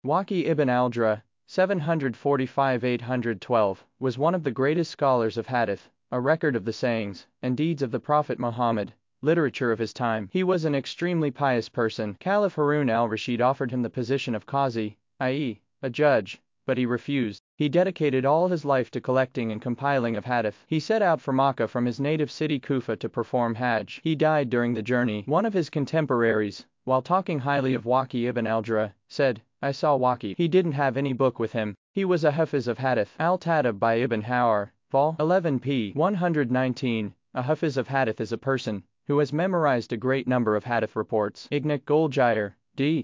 Waqi ibn al-Jurr, 745–812, was one of the greatest scholars of hadith, a record of the sayings and deeds of the Prophet Muhammad, literature of his time. He was an extremely pious person. Caliph Harun al-Rashid offered him the position of qazi, i.e., a judge, but he refused. He dedicated all his life to collecting and compiling of hadith. He set out for Makkah from his native city Kufa to perform Hajj. He died during the journey. One of his contemporaries, while talking highly of Waqi ibn al-Jurr, said, "I saw Waqi. He didn't have any book with him. He was a hafiz of hadith." Al-Tatab by Ibn Hawar, Vol. 11 p. 119. A hafiz of hadith is a person who has memorized a great number of hadith reports. Ignac Golgier, d.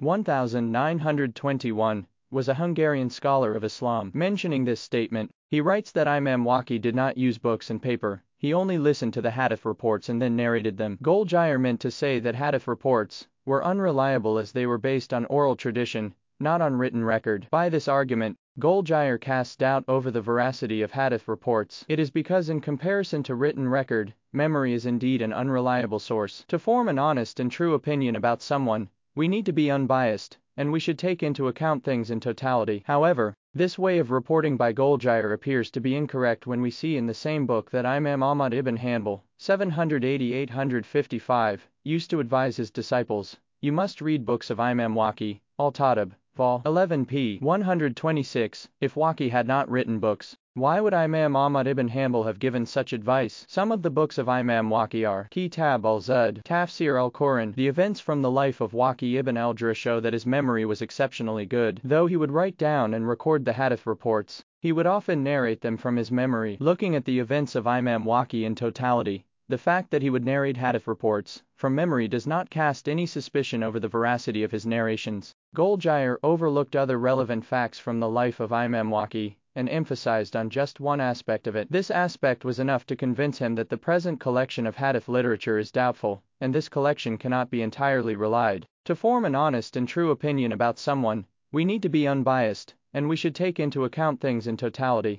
1921, was a Hungarian scholar of Islam. Mentioning this statement, he writes that Imam Waqi did not use books and paper, he only listened to the hadith reports and then narrated them. Golgier meant to say that hadith reports were unreliable as they were based on oral tradition, not on written record. By this argument, Golgier casts doubt over the veracity of hadith reports. It is because in comparison to written record, memory is indeed an unreliable source. To form an honest and true opinion about someone, we need to be unbiased, and we should take into account things in totality. However, this way of reporting by Golgier appears to be incorrect when we see in the same book that Imam Ahmad ibn Hanbal, 780–855, used to advise his disciples, "You must read books of Imam Waqi." Al-Tatab, Vol. 11 p. 126. If Waqi had not written books, why would Imam Ahmad ibn Hanbal have given such advice? Some of the books of Imam Waqi are Kitab al-Zuhd, Tafsir al-Quran. The events from the life of Waqi ibn al-Jurr show that his memory was exceptionally good. Though he would write down and record the hadith reports, he would often narrate them from his memory. Looking at the events of Imam Waqi in totality, the fact that he would narrate hadith reports from memory does not cast any suspicion over the veracity of his narrations. Golgier overlooked other relevant facts from the life of Imam Waqi and emphasized on just one aspect of it. This aspect was enough to convince him that the present collection of hadith literature is doubtful, and this collection cannot be entirely relied. To form an honest and true opinion about someone, we need to be unbiased, and we should take into account things in totality.